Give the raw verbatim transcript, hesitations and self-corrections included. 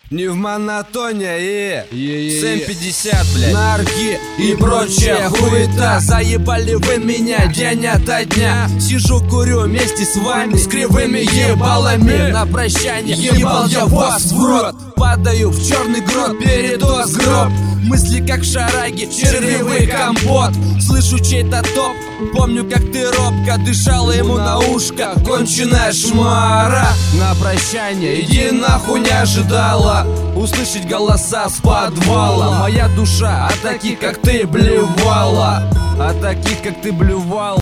Не в монотоне и семь пятьдесят, блядь. Нарки и прочая хуета. Заебали вы меня день ото дня. Сижу, курю вместе с вами, с кривыми ебалами. На прощание ебал я вас в рот. Падаю в черный грот, передоз гроб. Мысли как шараги, червивый компот. Слышу чей-то топ, помню, как ты робко дышала ему на ушко. Конченая шмара. На прощание иди нахуй, не ожидала услышать голоса с подвала. Моя душа от таких, как ты, блевала. От таких, как ты, блевала.